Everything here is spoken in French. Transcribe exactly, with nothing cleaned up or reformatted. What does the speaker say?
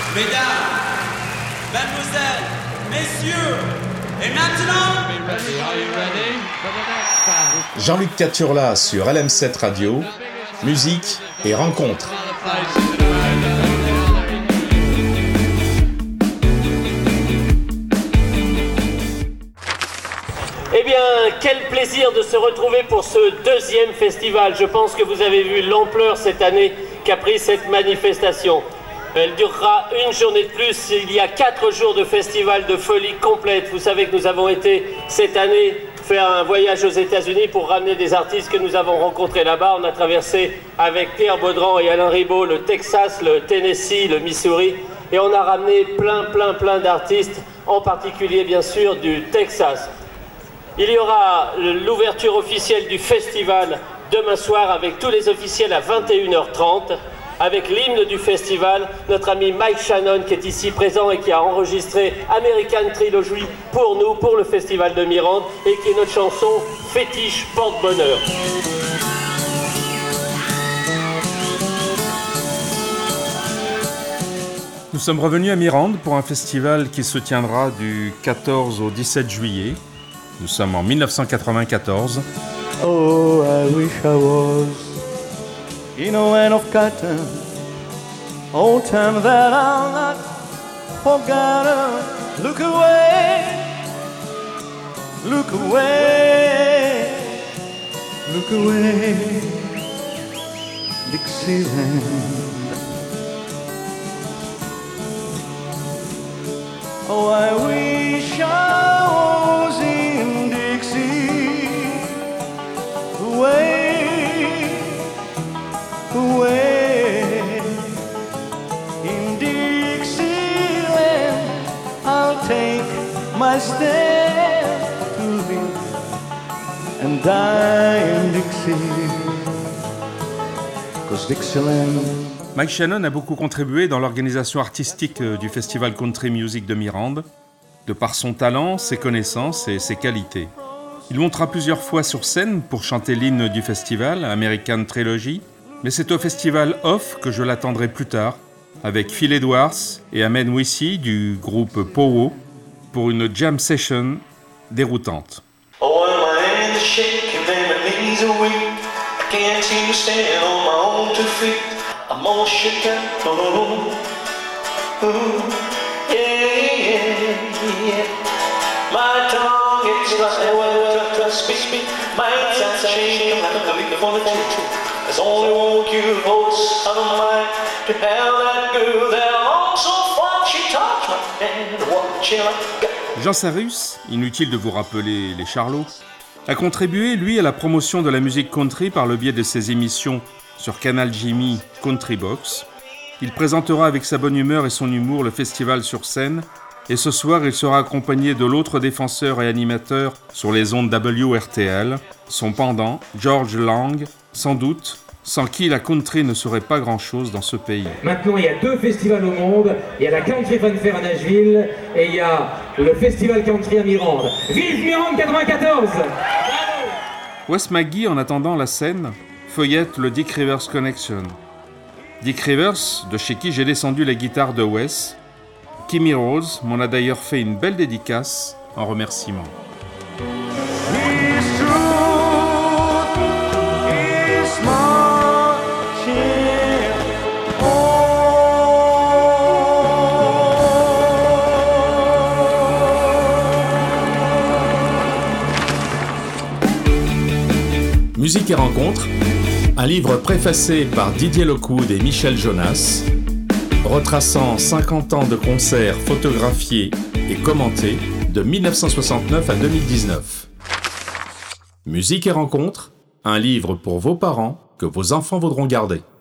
Mesdames, Mademoiselles, Messieurs, et maintenant... Jean-Luc Caturla sur L M sept Radio, musique et rencontres. Eh bien, quel plaisir de se retrouver pour ce deuxième festival. Je pense que vous avez vu l'ampleur cette année qu'a pris cette manifestation. Elle durera une journée de plus. Il y a quatre jours de festival de folie complète. Vous savez que nous avons été cette année faire un voyage aux États-Unis pour ramener des artistes que nous avons rencontrés là-bas. On a traversé avec Pierre Baudran et Alain Ribaud le Texas, le Tennessee, le Missouri. Et on a ramené plein, plein, plein d'artistes, en particulier bien sûr du Texas. Il y aura l'ouverture officielle du festival demain soir avec tous les officiels à vingt et une heures trente, avec l'hymne du festival, notre ami Mike Shannon qui est ici présent et qui a enregistré American Trilogy pour nous, pour le festival de Mirande, et qui est notre chanson fétiche porte-bonheur. Nous sommes revenus à Mirande pour un festival qui se tiendra du quatorze au dix-sept juillet. Nous sommes en dix-neuf cent quatre-vingt-quatorze. Oh, I wish I was in a land of cotton, old time that I'll not forgotten. Look away, look away, look away, Dixieland. Oh, I wish I was in Dixie, away, away, in Dixieland. I'll take my stand to live and die in Dixie, 'cause Dixieland. Mike Shannon a beaucoup contribué dans l'organisation artistique du Festival Country Music de Mirande, de par son talent, ses connaissances et ses qualités. Il montera plusieurs fois sur scène pour chanter l'hymne du festival, American Trilogy, mais c'est au festival Off que je l'attendrai plus tard, avec Phil Edwards et Ahmed Wissi du groupe Powo, pour une jam session déroutante. Oh, my hands are shaking and my knees are weak. I can't seem to stand on my own two feet. I'm all shook up, oh, oh, yeah, yeah, yeah. My tongue is like, well, trust me, my hands are shaking like a leaf on the tree. There's only one cure for son of mine, to have that girl that longs so far. She touched my hand, what she like. Jean Sarus, inutile de vous rappeler les Charlots, a contribué, lui, à la promotion de la musique country par le biais de ses émissions sur Canal Jimmy Country Box. Il présentera avec sa bonne humeur et son humour le festival sur scène, et ce soir il sera accompagné de l'autre défenseur et animateur sur les ondes W R T L, son pendant, George Lang, sans doute, sans qui la country ne serait pas grand-chose dans ce pays. Maintenant, il y a deux festivals au monde. Il y a la Country Fanfare à Nashville et il y a le Festival Country à Mirande. Vive Mirande quatre-vingt-quatorze! Wes McGee, en attendant la scène, feuillette le Dick Rivers Connection. Dick Rivers, de chez qui j'ai descendu la guitare de Wes. Kimmy Rose m'en a d'ailleurs fait une belle dédicace en remerciement. Musique et rencontres, un livre préfacé par Didier Lockwood et Michel Jonas, retraçant cinquante ans de concerts photographiés et commentés de dix-neuf cent soixante-neuf à deux mille dix-neuf. Musique et rencontres, un livre pour vos parents que vos enfants voudront garder.